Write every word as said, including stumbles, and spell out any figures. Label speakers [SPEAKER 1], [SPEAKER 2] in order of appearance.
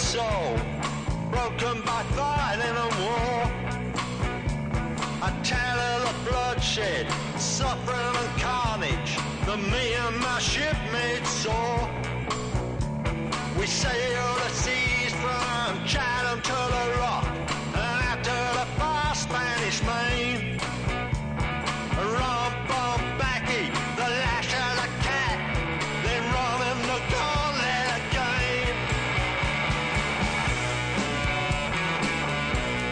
[SPEAKER 1] soul, broken by fighting and war. I tell of the bloodshed, suffering and carnage that me and my shipmates saw. We sailed the seas from Chatham